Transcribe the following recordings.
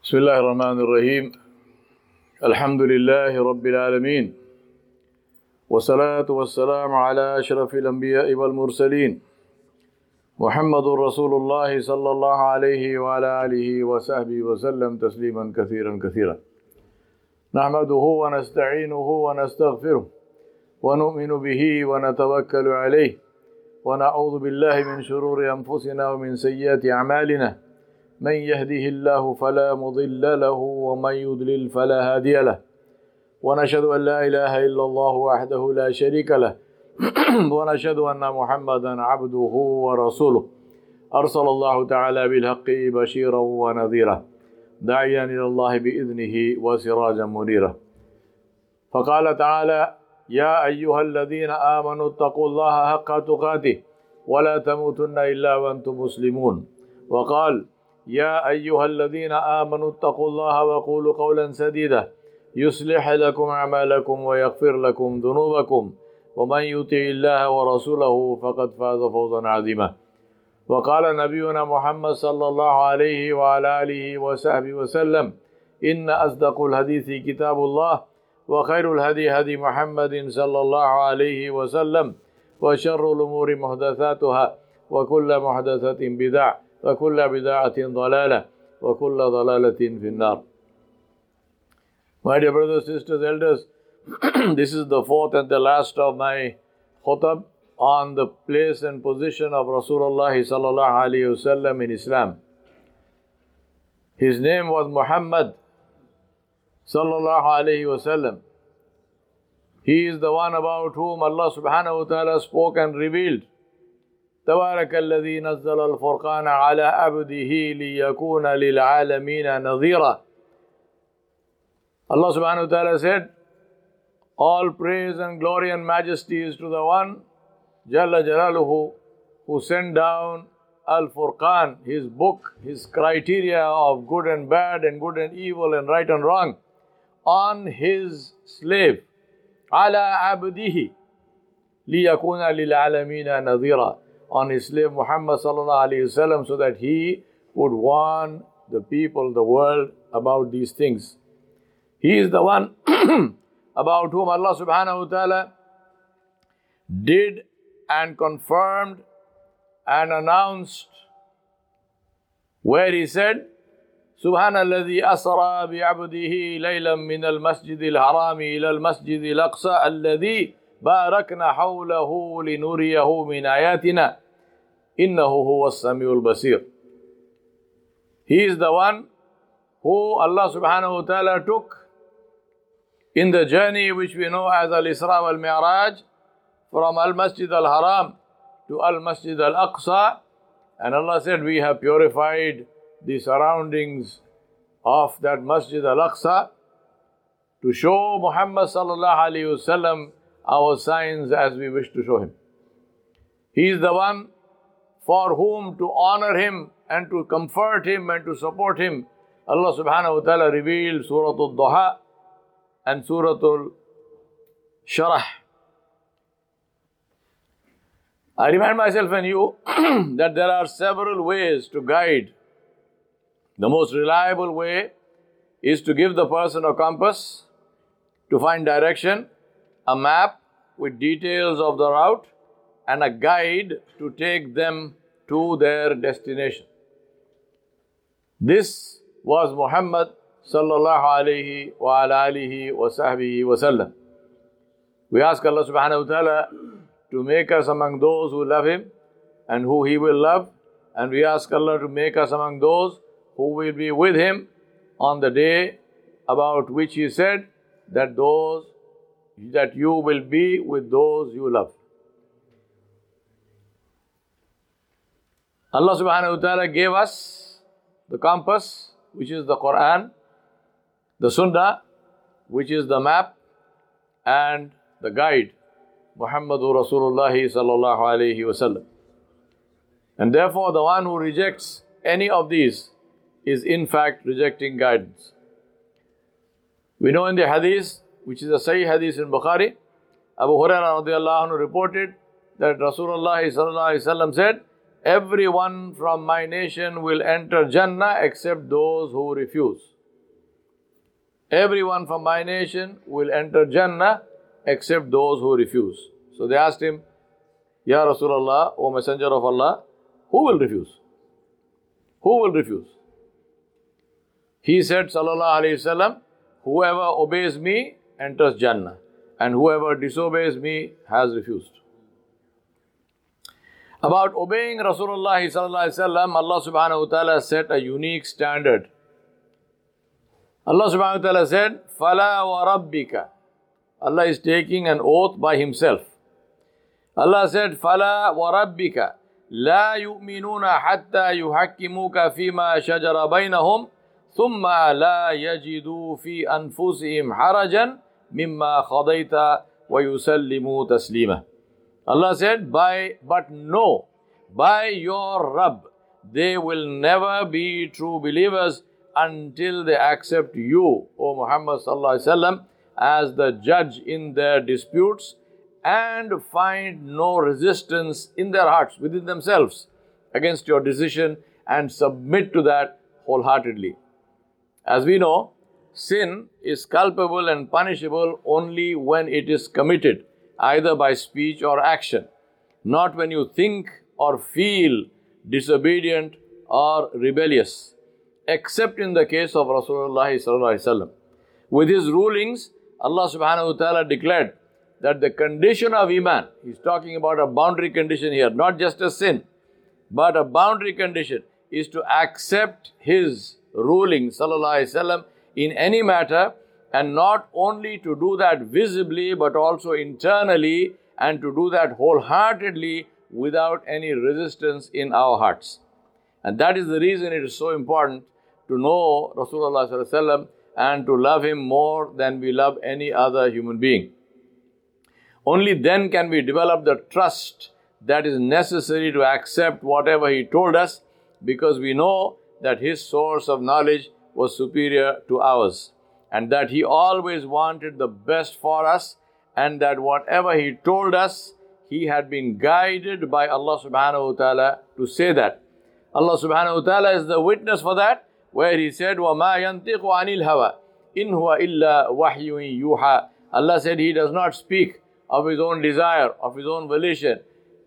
بسم الله الرحمن الرحيم الحمد لله رب العالمين والصلاة والسلام على أشرف الأنبياء والمرسلين محمد رسول الله صلى الله عليه وعلى آله وصحبه وسلم تسليما كثيرا كثيرا نحمده ونستعينه ونستغفره ونؤمن به ونتوكل عليه ونعوذ بالله من شرور أنفسنا ومن سيئات أعمالنا من يهده الله فلا مضل له ومن يضلل فلا هادي له ونشهد أن لا إله إلا الله وحده لا شريك له ونشهد أن محمدا عبده ورسوله أرسل الله تعالى بالحق بشيرا ونذيرا داعيا إلى الله بإذنه وسراجا منيرا فقال تعالى يا أيها الذين آمنوا اتقوا الله حق تقاته ولا تموتن إلا وأنتم مسلمون وقال يا أيها الذين آمنوا اتقوا الله وقولوا قولا سديدا يصلح لكم أعمالكم ويغفر لكم ذنوبكم ومن يطع الله ورسوله فقد فاز فوزا عظيما وقال نبينا محمد صلى الله عليه وعلى آله وصحبه وسلم إن أصدق الحديث كتاب الله وخير الهدي هدي محمد صلى الله عليه وسلم وشر الأمور محدثاتها وكل محدثة بدعة وكل بدعة ضلالة وكل ضلالة في النار. My dear brothers, sisters, elders, this is the fourth and the last of my khutab on the place and position of Rasulullah sallallahu alaihi wasallam in Islam. His name was Muhammad sallallahu alaihi wasallam. He is the one about whom Allah subhanahu wa ta'ala spoke and revealed. تبارك الذي نزل الفرقان على عبده ليكون للعالمين نذيرا. Allah subhanahu wa ta'ala said, all praise and glory and majesty is to the one, Jalla Jalaluhu, who sent down Al-Furqan, his book, his criteria of good and bad and good and evil and right and wrong, on his slave, ala abdihi, liyakuna lil'alamina nadhira, on his slave Muhammad sallallahu alayhi wasallam, so that he would warn the people, the world about these things. He is the one about whom Allah subhanahu wa ta'ala did and confirmed and announced, where he said, Subhanalladhi asra bi'abdihi laylan min al-masjid al-harami ila al-masjid al-aqsa alladhi barakna hawlahu linuriyahu min ayatina innahu huwa as-sami'ul basir. He is the one who Allah subhanahu wa ta'ala took in the journey which we know as Al-Isra wal-Mi'raj, from Al-Masjid al-Haram to Al-Masjid al-Aqsa, and Allah said, we have purified the surroundings of that Masjid al-Aqsa to show Muhammad sallallahu alayhi wasallam our signs as we wish to show him. He is the one for whom to honor him and to comfort him and to support him. Allah subhanahu wa ta'ala revealed Surah Al-Duha and Surah Al-Sharah. I remind myself and you that there are several ways to guide. The most reliable way is to give the person a compass to find direction, a map with details of the route, and a guide to take them to their destination. This was Muhammad sallallahu alayhi wa ala alihi wa sahbihi wa sallam. We ask Allah subhanahu wa ta'ala to make us among those who love him and who he will love, and we ask Allah to make us among those who will be with him on the day about which he said that you will be with those you love. Allah subhanahu wa ta'ala gave us the compass, which is the Quran, the Sunnah, which is the map, and the guide, Muhammadur Rasulullah sallallahu alayhi wasallam. And therefore the one who rejects any of these is in fact rejecting guidance. We know in the hadith, which is a Sahih hadith in Bukhari, Abu Hurairah radiallahu anhu reported that Rasulullah sallallahu alayhi wasallam said, everyone from my nation will enter Jannah except those who refuse. everyone from my nation will enter Jannah except those who refuse. So they asked him, Ya Rasulullah, O Messenger of Allah, who will refuse? Who will refuse? He said, Sallallahu Alaihi Wasallam, whoever obeys me enters Jannah, and whoever disobeys me has refused. About obeying Rasulullah Sallallahu Alaihi Wasallam, Allah Subhanahu Wa Ta'ala set a unique standard. Allah Subhanahu Wa Ta'ala said, Fala wa Rabbika. Allah is taking an oath by Himself. Allah said, Fala wa Rabbika. لا يؤمنون حتى يحكموك فيما شجر بينهم ثم لا يجدوا في أنفسهم حرجا مما قضيت ويسلموا تسليما. Allah said, but no, by your Rabb, they will never be true believers until they accept you, O Muhammad Sallallahu Alaihi Wasallam, as the judge in their disputes and find no resistance in their hearts, within themselves, against your decision and submit to that wholeheartedly. As we know, sin is culpable and punishable only when it is committed, either by speech or action, not when you think or feel disobedient or rebellious, except in the case of Rasulullah Sallallahu Alaihi Wasallam. With his rulings, Allah Subhanahu Wa Ta'ala declared that the condition of Iman, he's talking about a boundary condition here, not just a sin, but a boundary condition, is to accept his ruling, Sallallahu Alaihi Wasallam, in any matter, and not only to do that visibly, but also internally, and to do that wholeheartedly without any resistance in our hearts. And that is the reason it is so important to know Rasulullah Sallallahu Alaihi Wasallam and to love him more than we love any other human being. Only then can we develop the trust that is necessary to accept whatever he told us, because we know that his source of knowledge was superior to ours, and that he always wanted the best for us, and that whatever he told us, he had been guided by Allah Subhanahu Wa Ta'ala to say that. Allah Subhanahu Wa Ta'ala is the witness for that, where he said, وَمَا يَنْتِقُ عَنِ الْهَوَىٰ إِنْ هُوَ إِلَّا وَحْيٌ يُوحَىٰ. Allah said he does not speak of his own desire, of his own volition.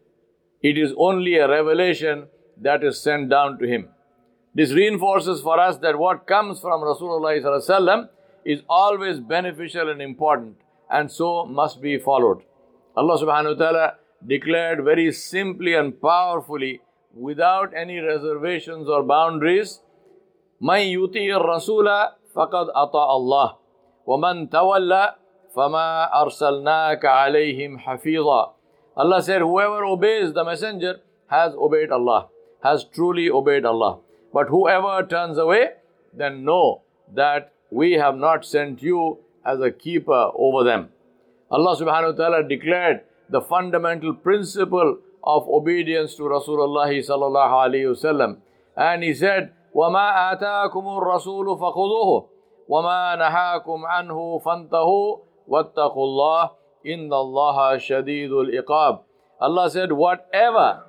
It is only a revelation that is sent down to him. This reinforces for us that what comes from Rasulullah Sallallahu Alaihi Wasallam is always beneficial and important, and so must be followed. Allah Subhanahu Wa Ta'ala declared very simply and powerfully, without any reservations or boundaries, مَنْ يُطِيعِ الرَّسُولَ فَقَدْ أَطَاعَ اللَّهِ وَمَنْ تَوَلَّى فَمَا أَرْسَلْنَاكَ عَلَيْهِمْ حَفِيظًا. Allah said, whoever obeys the messenger has obeyed Allah, has truly obeyed Allah. But whoever turns away, then know that we have not sent you as a keeper over them. Allah Subhanahu Wa Ta'ala declared the fundamental principle of obedience to Rasulullah Sallallahu Alaihi Wasallam, and he said, وَمَا آتَاكُمُ الرَّسُولُ فَخُذُوهُ وَمَا نَهَاكُمْ عَنْهُ فَانْتَهُوا وَاتَّقُوا اللَّهَ إِنَّ اللَّهَ شَدِيدُ الْإِقَابِ. Allah said, whatever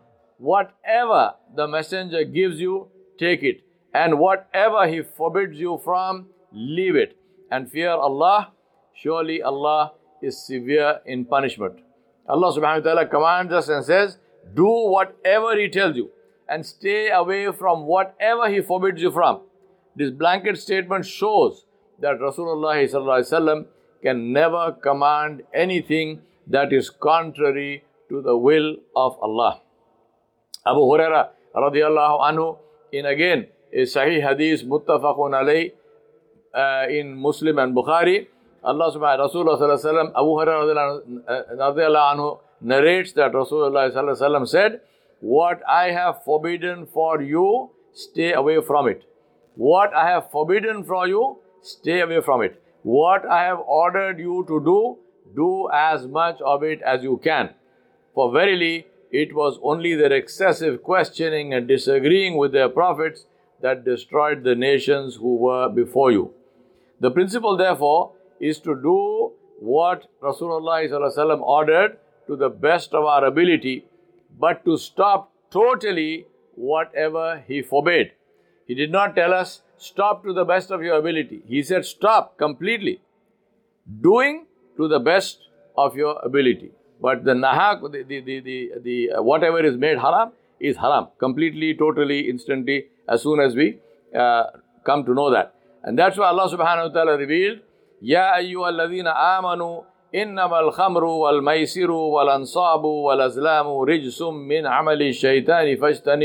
the messenger gives you, take it, and whatever he forbids you from, leave it, and fear Allah. Surely Allah is severe in punishment. Allah Subhanahu Wa Ta'ala commands us and says, do whatever he tells you, and stay away from whatever he forbids you from. This blanket statement shows that Rasulullah Sallallahu Alaihi Wasallam can never command anything that is contrary to the will of Allah. Abu Hurairah radiyallahu anhu, in again a Sahih Hadith muttafaqun alayh in Muslim and Bukhari, Allah Subhanahu Rasulullah Sallallahu Alaihi Wasallam, Abu Hurairah radiyallahu anhu narrates that Rasulullah Sallallahu Alaihi Wasallam said, what I have forbidden for you, stay away from it. What I have forbidden from you, stay away from it. What I have ordered you to do, do as much of it as you can. For verily, it was only their excessive questioning and disagreeing with their prophets that destroyed the nations who were before you. The principle, therefore, is to do what Rasulullah ﷺ ordered to the best of our ability, but to stop totally whatever he forbade. He did not tell us, stop to the best of your ability. He said stop completely. Doing to the best of your ability. But the nahak, the whatever is made haram is haram. Completely, totally, instantly, as soon as we come to know that. And that's why Allah subhanahu wa ta'ala revealed, Ya ayyuhalladhina amanu innamal khamru wal maisiru wal ansabu wal azlamu rijsum min amali shaitani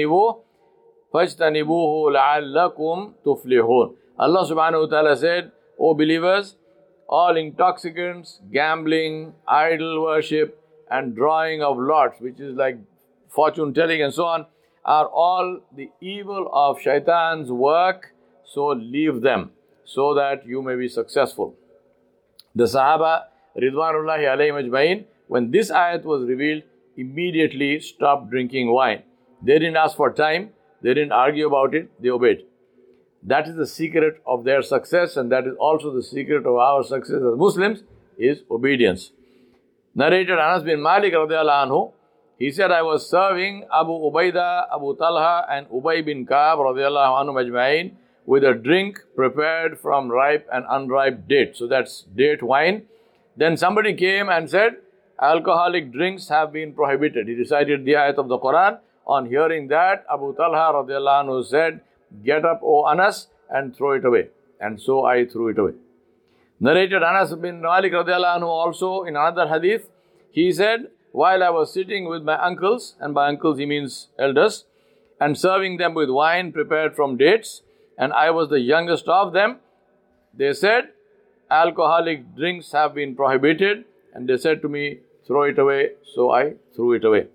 fajtanibuhu la'allakum tuflihun. Allah subhanahu wa ta'ala said, O believers, all intoxicants, gambling, idol worship, and drawing of lots, which is like fortune telling and so on, are all the evil of shaitan's work, so leave them, so that you may be successful. The Sahaba, Ridwanullahi alayhim ajma'in, when this ayat was revealed, immediately stopped drinking wine. They didn't ask for time, they didn't argue about it, they obeyed. That is the secret of their success, and that is also the secret of our success as Muslims, is obedience. Narrated Anas bin Malik radiallahu anhu, he said, I was serving Abu Ubaidah, Abu Talha, and Ubay bin Ka'b radiallahu anhu majma'in with a drink prepared from ripe and unripe date. So that's date wine. Then somebody came and said, alcoholic drinks have been prohibited. He recited the ayat of the Quran. On hearing that, Abu Talha radiallahu anhu said, get up, O Anas, and throw it away. And so I threw it away. Narrated Anas bin Malik radiallahu anhu also in another hadith, he said, while I was sitting with my uncles, and by uncles he means elders, and serving them with wine prepared from dates, and I was the youngest of them, they said, alcoholic drinks have been prohibited, and they said to me, throw it away, so I threw it away.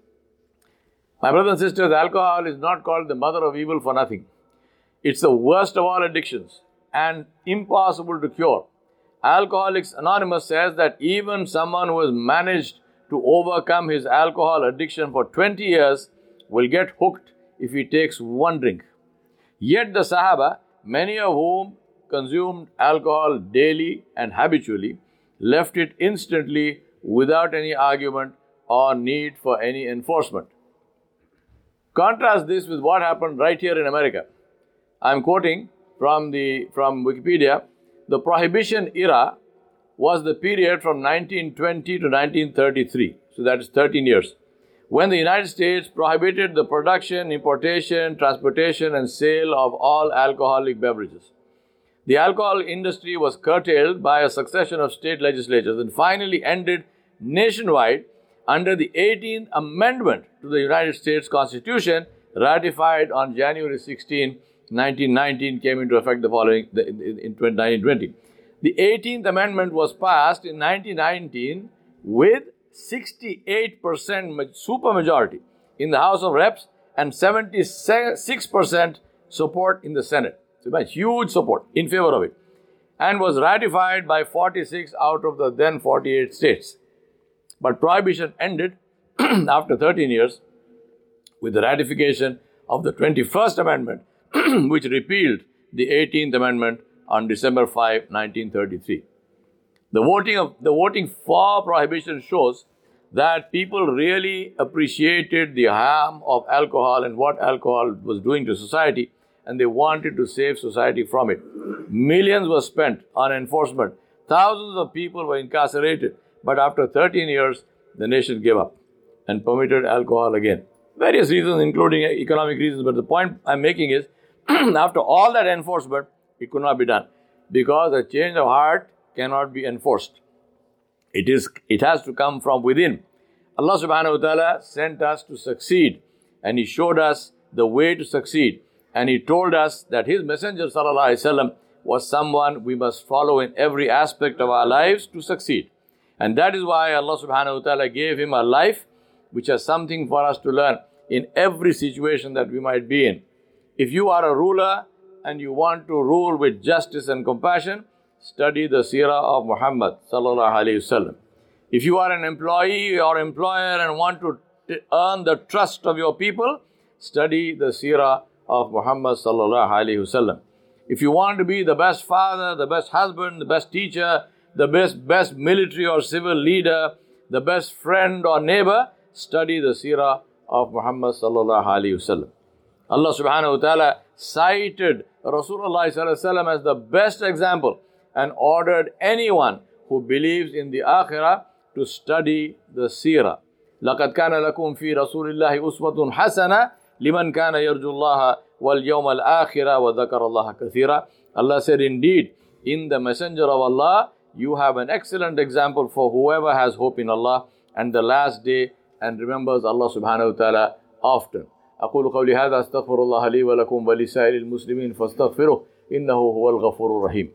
My brothers and sisters, alcohol is not called the mother of evil for nothing. It's the worst of all addictions and impossible to cure. Alcoholics Anonymous says that even someone who has managed to overcome his alcohol addiction for 20 years will get hooked if he takes one drink. Yet the Sahaba, many of whom consumed alcohol daily and habitually, left it instantly without any argument or need for any enforcement. Contrast this with what happened right here in America. I'm quoting from Wikipedia. The Prohibition era was the period from 1920 to 1933. So that is 13 years. When the United States prohibited the production, importation, transportation, and sale of all alcoholic beverages. The alcohol industry was curtailed by a succession of state legislatures and finally ended nationwide under the 18th Amendment to the United States Constitution, ratified on January 16, 1919, came into effect in 1920. The 18th Amendment was passed in 1919 with 68% supermajority in the House of Reps and 76% support in the Senate. So huge support in favor of it, and was ratified by 46 out of the then 48 states. But prohibition ended after 13 years with the ratification of the 21st Amendment, which repealed the 18th Amendment on December 5, 1933. The voting for prohibition shows that people really appreciated the harm of alcohol and what alcohol was doing to society, and they wanted to save society from it. Millions were spent on enforcement. Thousands of people were incarcerated. But after 13 years, the nation gave up and permitted alcohol again. Various reasons, including economic reasons. But the point I'm making is, after all that enforcement, it could not be done. Because a change of heart cannot be enforced. It has to come from within. Allah subhanahu wa ta'ala sent us to succeed. And He showed us the way to succeed. And He told us that His Messenger sallallahu alaihi wasallam was someone we must follow in every aspect of our lives to succeed. And that is why Allah subhanahu wa ta'ala gave him a life which has something for us to learn in every situation that we might be in. If you are a ruler and you want to rule with justice and compassion, study the seerah of Muhammad sallallahu alaihi wasallam. If you are an employee or employer and want to earn the trust of your people, study the seerah of Muhammad sallallahu alaihi wasallam. If you want to be the best father, the best husband, the best teacher, the best military or civil leader, the best friend or neighbor, study the seerah of Muhammad sallallahu alaihi wasallam. Allah subhanahu wa ta'ala cited Rasulullah ﷺ as the best example and ordered anyone who believes in the akhirah to study the seerah. لَقَدْ كَانَ لَكُمْ فِي رَسُولِ اللَّهِ أُسْوَةٌ حَسَنَةٌ لِمَنْ كَانَ يَرْجُو اللَّهَ وَالْيَوْمَ الْآخِرَ وَذَكَرَ اللَّهَ كَثِيرًا. Allah said, indeed, in the Messenger of Allah, you have an excellent example for whoever has hope in Allah and the last day and remembers Allah subhanahu wa ta'ala often. أقول قولي هذا أستغفر الله لي ولكم ولسائر المسلمين فاستغفروه إنه هو الغفور الرحيم.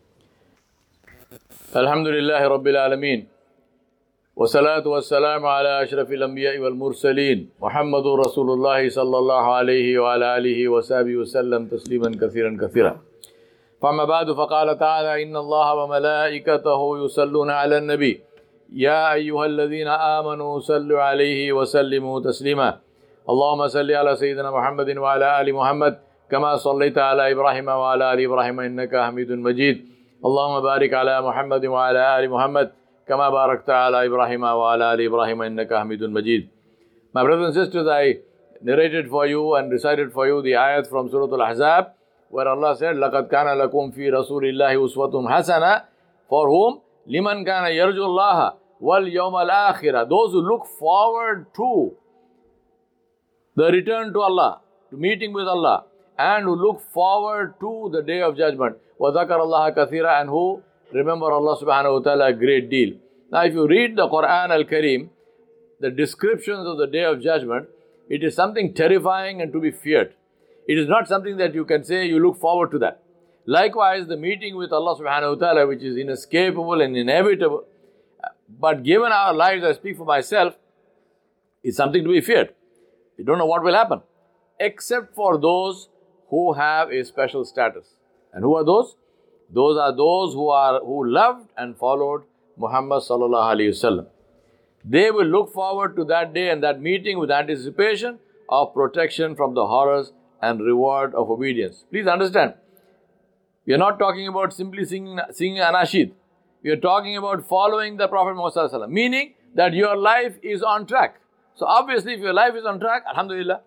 الحمد لله رب العالمين والصلاة والسلام على أشرف الأنبياء والمرسلين محمد رسول الله صلى الله عليه وعلى آله وصحبه وسلم تسليما كثيرا كثيرا. فأما بعد فقال تعالى إن الله وملائكته يصلون على النبي يا أيها الذين آمنوا صلوا عليه وسلموا تسليما. اللهم صل على سيدنا محمد وعلى آل محمد كما صليت على إبراهيم وعلى آل إبراهيم إنك حميد مجيد. اللهم بارك على محمد وعلى آل محمد كما باركت على إبراهيم وعلى آل إبراهيم إنك حميد مجيد. My brothers and sisters, I narrated for you and recited for you the ayat from Surah Al-Ahzab where Allah said, لَقَدْ كَانَ لَكُمْ فِي رَسُولِ اللَّهِ أُسْوَةٌ حَسَنَةٌ for whom? لِمَنْ كَانَ يَرْجُو اللَّهَ وَالْيَوْمَ الْآخِرَةِ those who look forward to the return to Allah, to meeting with Allah, and who look forward to the day of judgment. وَذَكَرَ اللَّهَ كَثِيرًا and who remember Allah subhanahu wa ta'ala a great deal. Now if you read the Quran al-Kareem, the descriptions of the day of judgment, it is something terrifying and to be feared. It is not something that you can say you look forward to that. Likewise, the meeting with Allah subhanahu wa ta'ala, which is inescapable and inevitable, but given our lives, I speak for myself, is something to be feared. You don't know what will happen, except for those who have a special status. And who are those? Those are those who loved and followed Muhammad sallallahu alaihi wasallam. They will look forward to that day and that meeting with anticipation of protection from the horrors and reward of obedience. Please understand, we are not talking about simply singing anashid. We are talking about following the Prophet Muhammad sallallahu alaihi wasallam, meaning that your life is on track. So obviously, if your life is on track, alhamdulillah.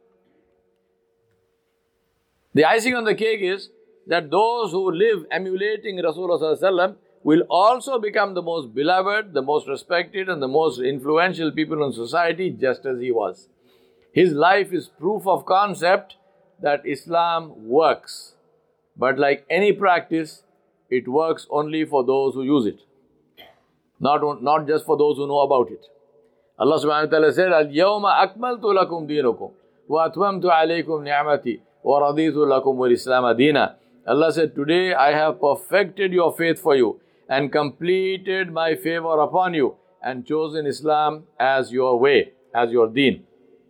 The icing on the cake is that those who live emulating Rasulullah sallallahu alaihi wasallam will also become the most beloved, the most respected and the most influential people in society, just as he was. His life is proof of concept that Islam works. But like any practice, it works only for those who use it. Not just for those who know about it. Allah subhanahu wa ta'ala said, Al-yawma akmaltu lakum deenakum wa atmamtu alaykum ni'amati wa raditu lakum wal-islam deena. Allah said, today I have perfected your faith for you and completed my favor upon you and chosen Islam as your way, as your deen.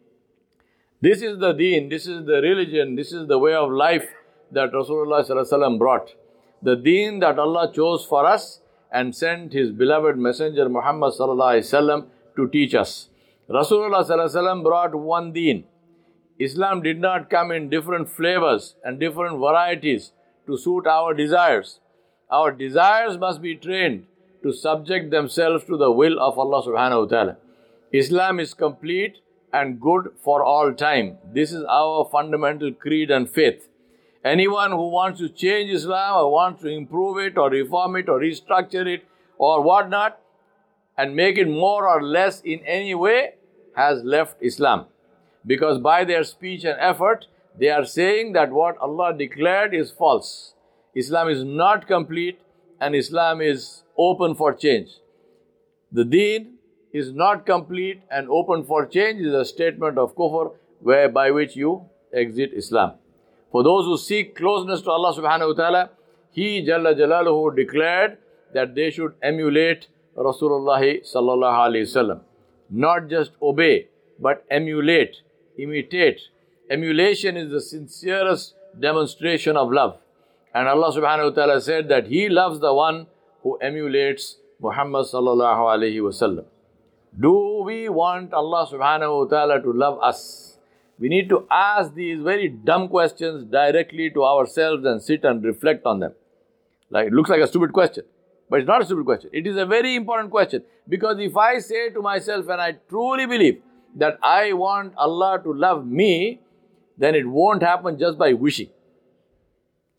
This is the deen, this is the religion, this is the way of life that Rasulullah sallallahu alaihi wasallam brought. The deen that Allah chose for us and sent His beloved messenger Muhammad sallallahu alaihi wasallam to teach us. Rasulullah sallallahu alaihi wasallam brought one deen. Islam did not come in different flavors and different varieties to suit our desires. Our desires must be trained to subject themselves to the will of Allah subhanahu wa ta'ala. Islam is complete and good for all time. This is our fundamental creed and faith. Anyone who wants to change Islam or wants to improve it or reform it or restructure it or whatnot and make it more or less in any way has left Islam. Because by their speech and effort, they are saying that what Allah declared is false. Islam is not complete and Islam is open for change. The deen is not complete and open for change is a statement of kufr by which you exit Islam. For those who seek closeness to Allah subhanahu wa ta'ala, He Jalla Jalaluhu declared that they should emulate Rasulullah sallallahu alayhi wasallam. Not just obey, but emulate, imitate. Emulation is the sincerest demonstration of love. And Allah subhanahu wa ta'ala said that He loves the one who emulates Muhammad sallallahu alayhi wasallam. Do we want Allah subhanahu wa ta'ala to love us? We need to ask these very dumb questions directly to ourselves and sit and reflect on them. It looks like a stupid question, but it's not a stupid question. It is a very important question, because if I say to myself and I truly believe that I want Allah to love me, then it won't happen just by wishing.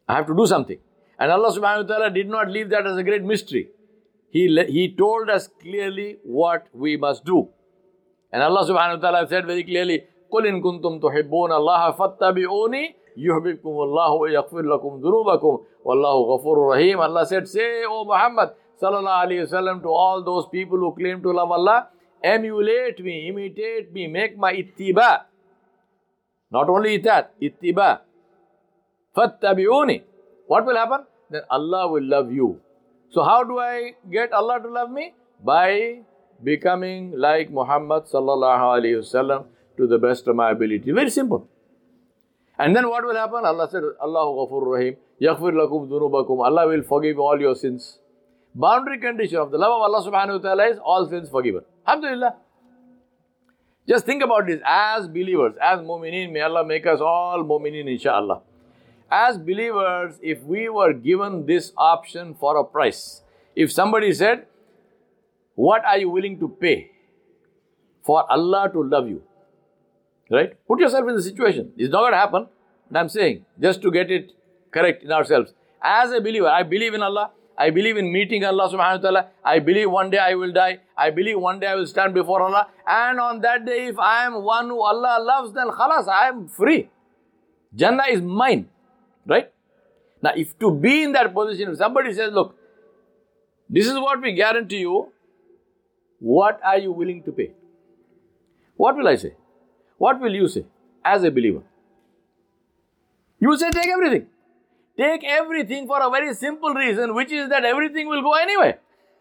I have to do something. And Allah subhanahu wa ta'ala did not leave that as a great mystery. He told us clearly what we must do. And Allah subhanahu wa ta'ala said very clearly, قُلْ إِن كُنْتُمْ تُحِبُّونَ اللَّهَ فَاتَّبِعُونِي يُحْبِبْكُمُ اللَّهُ وَيَغْفِرْ لَكُمْ ذُنُوبَكُمْ وَاللَّهُ غَفُورٌ رَحِيمٌ. Allah said, say, O Muhammad sallallahu alayhi wasallam, to all those people who claim to love Allah, emulate me, imitate me, make my ittiba. Not only that, ittiba. فَاتَّبِعُونِي. What will happen? Then Allah will love you. So how do I get Allah to love me? By becoming like Muhammad sallallahu alayhi wasallam to the best of my ability. Very simple. And then what will happen? Allah said, Allahu Ghafur Rahim, Yaghfir lakum dhunubakum. Allah will forgive all your sins. Boundary condition of the love of Allah subhanahu wa ta'ala is all sins forgiven. Alhamdulillah. Just think about this. As believers, as mu'mineen, may Allah make us all mu'mineen inshaAllah. As believers, if we were given this option for a price, if somebody said, what are you willing to pay for Allah to love you? Right? Put yourself in the situation. It's not going to happen. But I'm saying, just to get it correct in ourselves. As a believer, I believe in Allah. I believe in meeting Allah subhanahu wa ta'ala. I believe one day I will die. I believe one day I will stand before Allah. And on that day, if I am one who Allah loves, then khalas, I am free. Jannah is mine. Right? Now, if to be in that position, if somebody says, look, this is what we guarantee you, what are you willing to pay? What will I say? What will you say as a believer? You will say, take everything. Take everything for a very simple reason, which is that everything will go anyway.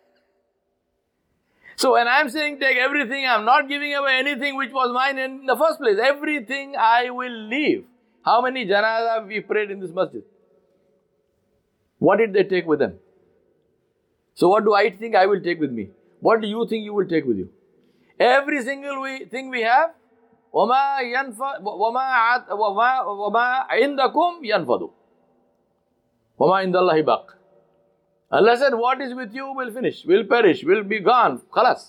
So when I am saying take everything, I am not giving away anything which was mine in the first place. Everything I will leave. How many janazah we prayed in this masjid? What did they take with them? So what do I think I will take with me? What do you think you will take with you? Every single thing we have, وَمَا عِنْدَكُمْ يَنْفَدُ وَمَا عِنْدَ اللَّهِ بَاقٍ. Allah said, what is with you will finish, will perish, will be gone. Khalas.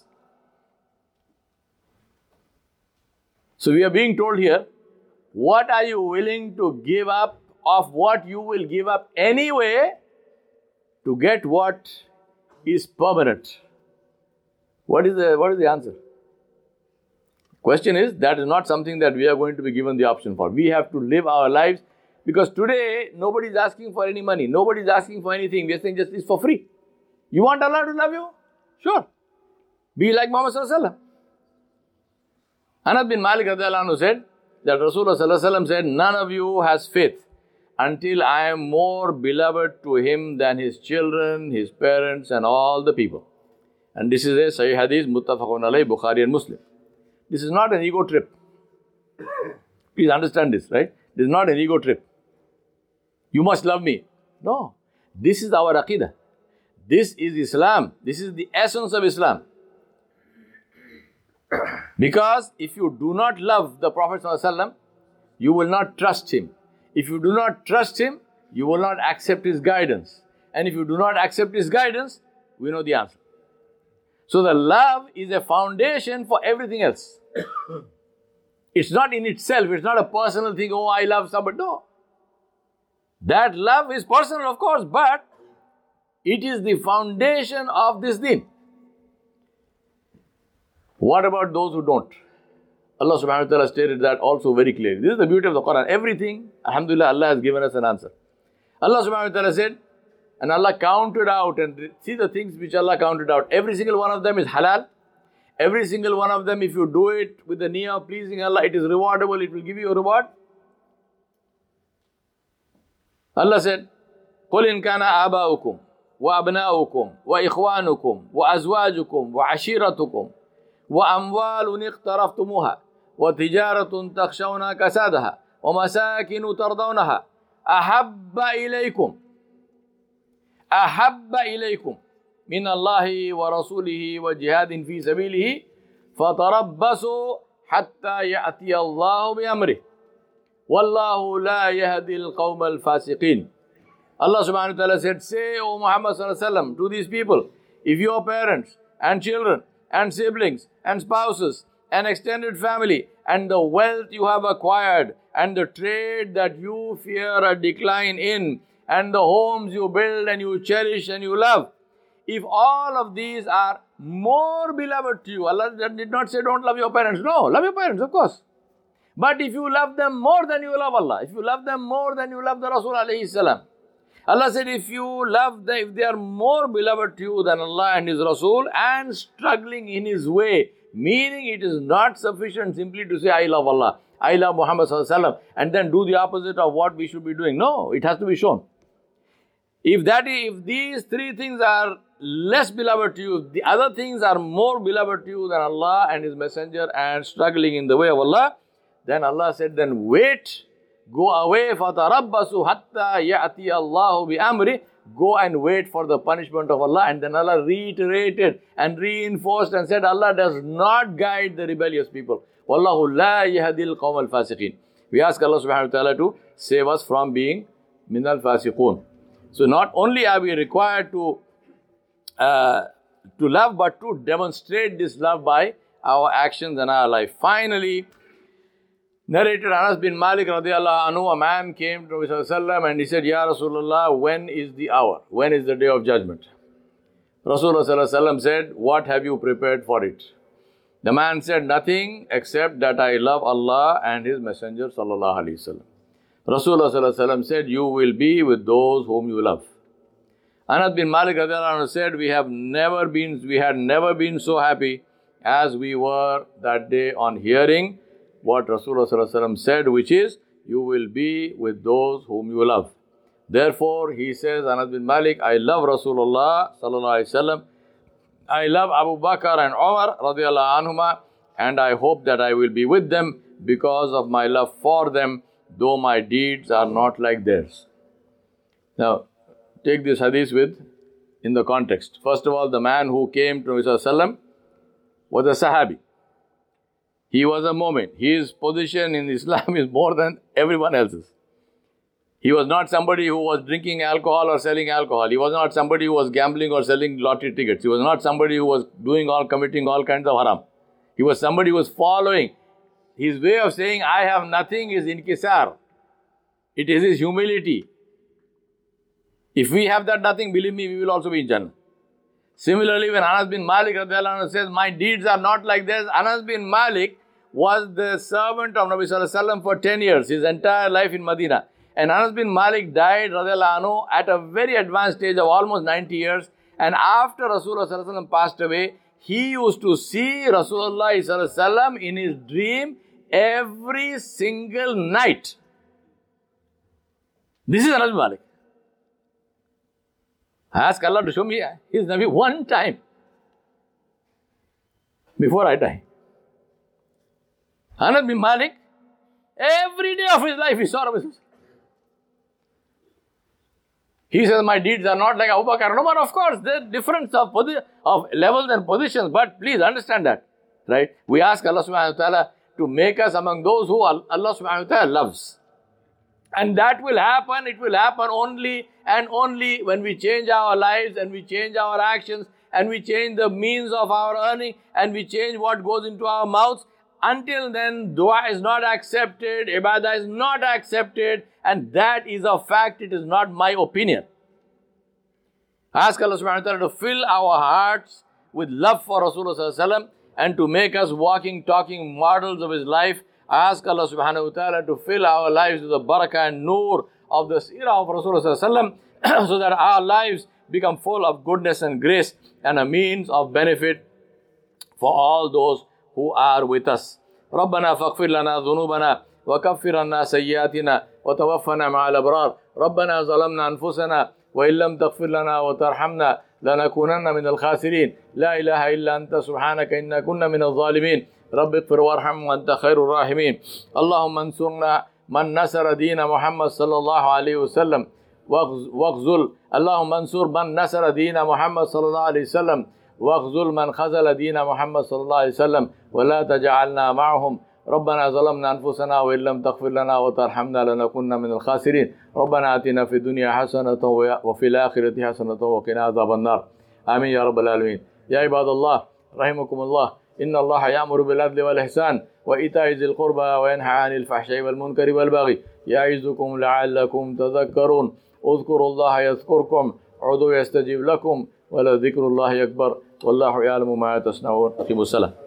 So we are being told here, what are you willing to give up of what you will give up anyway to get what is permanent? What is the answer? Question is, that is not something that we are going to be given the option for. We have to live our lives, because today nobody is asking for any money. Nobody is asking for anything. We are saying just it's for free. You want Allah to love you? Sure. Be like Muhammad sallallahu alaihi wasallam. Anas bin Malik radhiyallahu anhu said that Rasulullah sallallahu alaihi wasallam said, none of you has faith until I am more beloved to him than his children, his parents and all the people. And this is a Sahih Hadith, Muttafaqun alayhi, Bukhari and Muslim. This is not an ego trip. Please understand this, right? This is not an ego trip. You must love me. No. This is our Aqidah. This is Islam. This is the essence of Islam. Because if you do not love the Prophet ﷺ, you will not trust him. If you do not trust him, you will not accept his guidance. And if you do not accept his guidance, we know the answer. So the love is a foundation for everything else. It's not in itself, it's not a personal thing, oh I love somebody. No. That love is personal, of course, but it is the foundation of this deen. What about those who don't? Allah subhanahu wa ta'ala stated that also very clearly. This is the beauty of the Quran. Everything, alhamdulillah, Allah has given us an answer. Allah subhanahu wa ta'ala said, and Allah counted out, and see the things which Allah counted out. Every single one of them is halal. Every single one of them, if you do it with the niyyah of pleasing Allah, it is rewardable, it will give you a reward. Allah said, قُلْ إِنْ كَانَ آبَاؤُكُمْ وَأَبْنَاؤُكُمْ وَإِخْوَانُكُمْ وَأَزْوَاجُكُمْ وَعَشِيرَتُكُمْ وَأَمْوَالٌ اقْتَرَفْتُمُوهَا وَتِجَارَةٌ تَخْشَوْنَ كَسَادَهَا وَمَسَاكِنُ تَرْضَوْنَهَا أَحَبَّ إِلَيْكُمْ مِنَ اللَّهِ وَرَسُولِهِ وَجِهَادٍ فِي سَبِيلِهِ فَتَرَبَّصُوا حَتَّى يَأْتِيَ اللَّهُ بِأَمْرِهِ وَاللَّهُ لَا يَهْدِي الْقَوْمَ الْفَاسِقِينَ. Allah subhanahu wa ta'ala said, say, O Muhammad sallallahu alaihi wasallam, to these people, if your parents and children and siblings and spouses and extended family and the wealth you have acquired and the trade that you fear a decline in and the homes you build and you cherish and you love. If all of these are more beloved to you, Allah did not say don't love your parents. No, love your parents, of course. But if you love them more than you love Allah, if you love them more than you love the Rasul alayhi salam, Allah said if you love them, if they are more beloved to you than Allah and His Rasul and struggling in His way, meaning it is not sufficient simply to say I love Allah, I love Muhammad sallallahu alaihi wasallam, and then do the opposite of what we should be doing. No, it has to be shown. If these three things are less beloved to you, if the other things are more beloved to you than Allah and His Messenger and struggling in the way of Allah, then Allah said, then wait, go away, فَتَرَبَّسُوا حَتَّى يَأْتِيَ اللَّهُ بِأَمْرِهِ. Go and wait for the punishment of Allah. And then Allah reiterated and reinforced and said, Allah does not guide the rebellious people. وَاللَّهُ لَا يَهْدِي الْقَوْمَ الْفَاسِقِينَ. We ask Allah subhanahu wa ta'ala to save us from being min al-fasiqun. So not only are we required to love, but to demonstrate this love by our actions and our life. Finally, narrated Anas bin Malik radiallahu anhu, a man came to Rasulullah and he said, Ya Rasulullah, when is the hour? When is the day of judgment? Rasulullah said, what have you prepared for it? The man said, nothing except that I love Allah and His Messenger sallallahu alaihi wasallam. Rasulullah said, you will be with those whom you love. Anas bin Malik radiallahu anhu said, we had never been so happy as we were that day on hearing what Rasulullah said, which is, you will be with those whom you love. Therefore, he says, Anas bin Malik, I love Rasulullah sallallahu alaihi wasallam. I love Abu Bakr and Umar radiallahu anhuma, and I hope that I will be with them because of my love for them, though my deeds are not like theirs. Now, take this hadith in the context. First of all, the man who came to Rasulullah was a Sahabi. He was a mu'min. His position in Islam is more than everyone else's. He was not somebody who was drinking alcohol or selling alcohol. He was not somebody who was gambling or selling lottery tickets. He was not somebody who was committing all kinds of haram. He was somebody who was following. His way of saying, I have nothing is inkisar. It is his humility. If we have that nothing, believe me, we will also be in Jannah. Similarly, when Anas bin Malik says, my deeds are not like this, Anas bin Malik was the servant of Nabi Sallallahu Alaihi Wasallam for 10 years, his entire life in Medina. And Anas bin Malik died anhu, at a very advanced age of almost 90 years. And after Rasulullah Sallallahu Alaihi Wasallam passed away, he used to see Rasulullah Sallallahu Alaihi Wasallam in his dream every single night. This is Anas bin Malik. I ask Allah to show me his Nabi one time before I die. Anas bin Malik, every day of his life he saw Rasulullah. He says, my deeds are not like Abu Bakr and Umar. Of course, there's difference of levels and positions, but please understand that, right? We ask Allah subhanahu wa ta'ala to make us among those who Allah subhanahu wa ta'ala loves. And that will happen, it will happen only and only when we change our lives and we change our actions and we change the means of our earning and we change what goes into our mouths. Until then, dua is not accepted, ibadah is not accepted, and that is a fact, it is not my opinion. Ask Allah subhanahu wa ta'ala to fill our hearts with love for Rasulullah sallallahu alaihi wasallam and to make us walking, talking models of his life. Ask Allah subhanahu wa ta'ala to fill our lives with the barakah and noor of the seerah of Rasulullah sallallahu alaihi wasallam so that our lives become full of goodness and grace and a means of benefit for all those who are with us. ربنا فاغفر لنا ذنوبنا وكفر عنا سيئاتنا وتوفنا مع الأبرار. ربنا ظلمنا أنفسنا وإن لم تغفر لنا وترحمنا لنكونن من الخاسرين. لا إله إلا أنت سبحانك إنا كنا من الظالمين. رب اغفر وارحم وأنت خير الراحمين. اللهم انصرنا من نصر دين محمد صلى الله عليه وسلم واخذل. اللهم انصر من نصر دين محمد صلى الله عليه وسلم واخذل من خذل دين محمد صلى الله عليه وسلم ولا تجعلنا معهم. ربنا ظلمنا أنفسنا وإن لم تغفر لنا وترحمنا لنكن من الخاسرين. ربنا آتنا في الدنيا حسنة وفي الآخرة حسنة وقنا عذاب النار. آمين يا رب العالمين. يا عباد الله رحمكم الله، إن الله يأمر بالعدل والإحسان وإيتاء ذي القربى وينهى عن الفحشاء والمنكر والبغي يعظكم لعلكم تذكرون. اذكروا الله يذكركم عدوا يستجيب لكم ولذكر الله أكبر والله يعلم ما تصنعون. أقيموا الصلاة.